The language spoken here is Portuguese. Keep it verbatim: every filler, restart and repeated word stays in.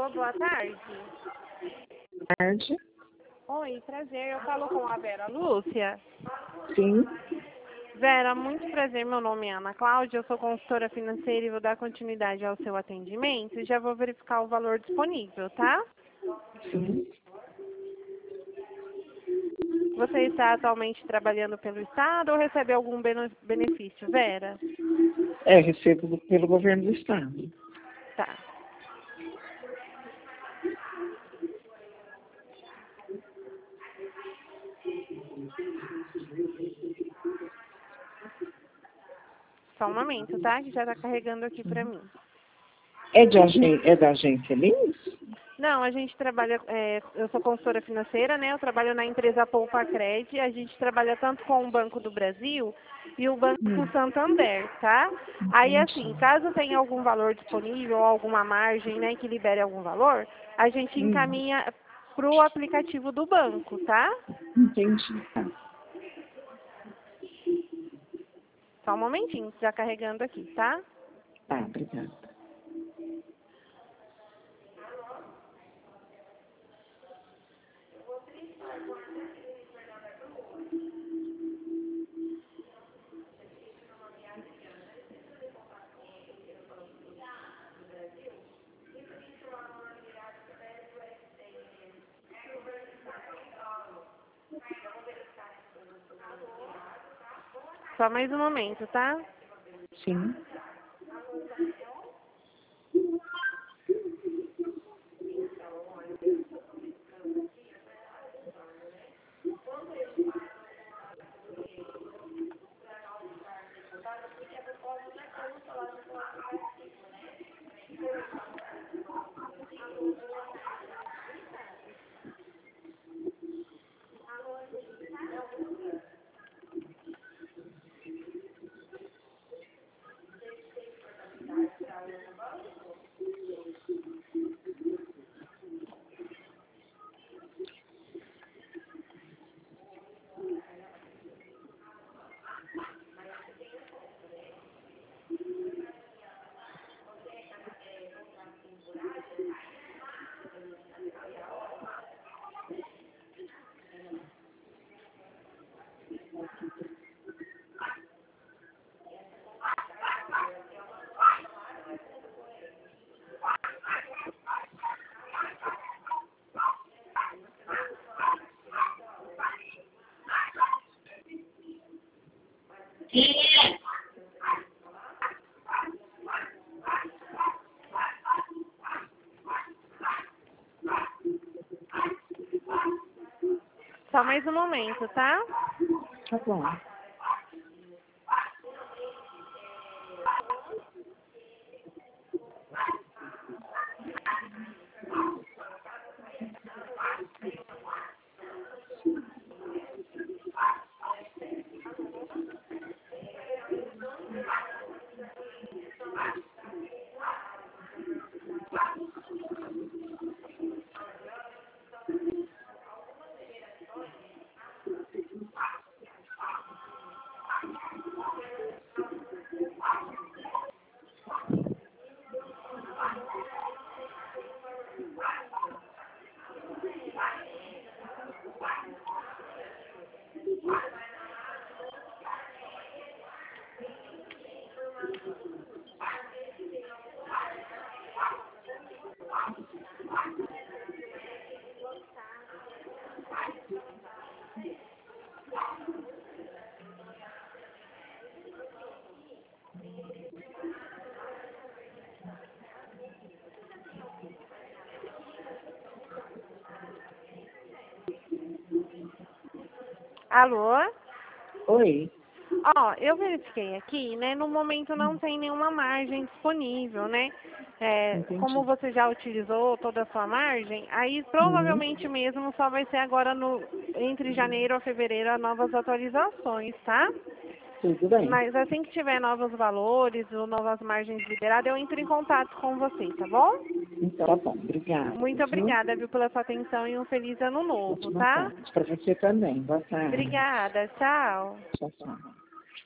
Alô, boa tarde. Tarde. Oi, prazer. Eu falo com a Vera Lúcia. Sim. Vera, muito prazer. Meu nome é Ana Cláudia. Eu sou consultora financeira e vou dar continuidade ao seu atendimento. E já vou verificar o valor disponível, tá? Sim. Você está atualmente trabalhando pelo Estado ou recebe algum bene- benefício, Vera? É, recebo do- pelo governo do estado. Tá. Só um momento, tá? Que já está carregando aqui para mim. É, de agen é da agência Lins? Não, a gente trabalha, é, eu sou consultora financeira, né? Eu trabalho na empresa Poupa Cred. A gente trabalha tanto com o Banco do Brasil e o Banco Hum, Santander, tá? Aí, assim, entendi. caso tenha algum valor disponível, alguma margem, né, que libere algum valor, a gente Hum, encaminha para o aplicativo do banco, tá? entendi. Tá, Só um momentinho, já carregando aqui, tá? tá, obrigada. Só mais um momento, tá? Sim. Só mais um momento, tá? Tá bom. Alô? Oi. Ó, eu verifiquei aqui, né? No momento não tem nenhuma margem disponível, né? É, como Entendi. você já utilizou toda a sua margem, aí Hum, provavelmente mesmo só vai ser agora no, entre janeiro a fevereiro as novas atualizações, tá? tudo bem. Mas assim que tiver novos valores ou novas margens liberadas, eu entro em contato com você, tá bom? Então, tá bom. Obrigada, Muito viu? obrigada, viu, pela sua atenção e um feliz ano novo, Ótima tá? tarde. Para você também. Boa tarde. Obrigada, tchau. Tchau, tchau.